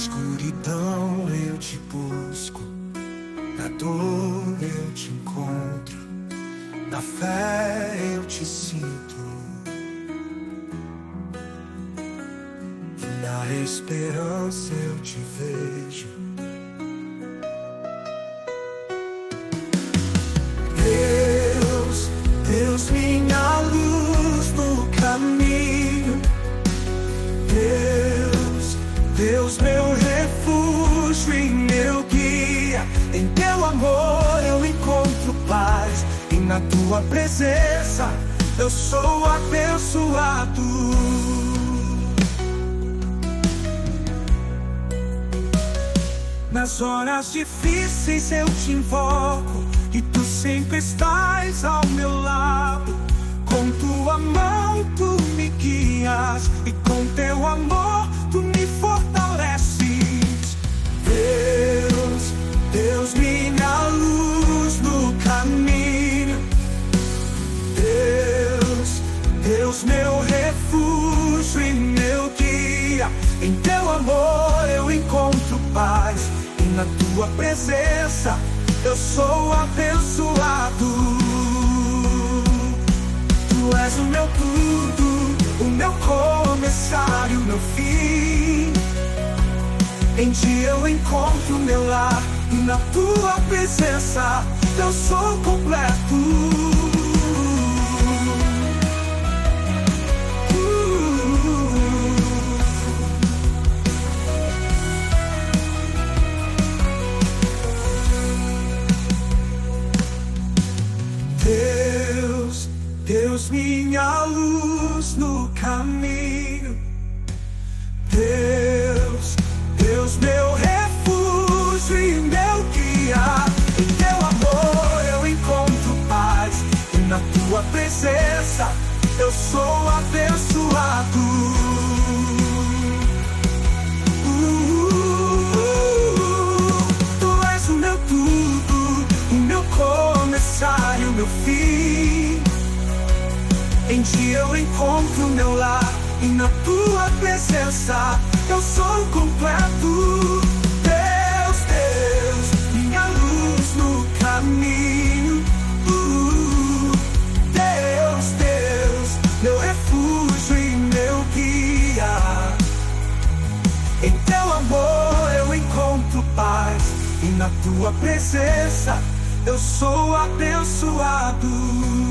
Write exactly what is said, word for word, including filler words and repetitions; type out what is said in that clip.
escuridão eu te busco, na dor eu te encontro, na fé eu te sinto, e na esperança eu te vejo. Deus, Deus, minha luz no caminho. Deus, Deus, meu refúgio e meu guia. Em teu amor eu encontro paz, e na tua presença eu sou abençoado. Nas horas difíceis eu te invoco, e tu sempre estás ao meu lado. Com tua mão tu me guias, e com teu amor tu me fortaleces. Deus, Deus, minha luz no caminho. Deus, Deus, meu refúgio e meu guia. Em teu amor eu encontro paz, e na tua presença eu sou abençoado. Tu és o meu tudo, o meu começar e o meu fim. Em ti eu encontro meu lar, e na tua presença eu sou completo. Deus, Deus, minha luz no caminho. Deus, Deus, meu refúgio e meu guia. Em teu amor eu encontro paz, e na tua presença eu sou abençoado. Uh, tu és o meu tudo, o meu começar e o meu fim. Em ti eu encontro meu lar, e na tua presença eu sou completo. Deus, Deus, minha luz no caminho. Uh, Deus, Deus, meu refúgio e meu guia. Em teu amor eu encontro paz, e na tua presença eu sou abençoado.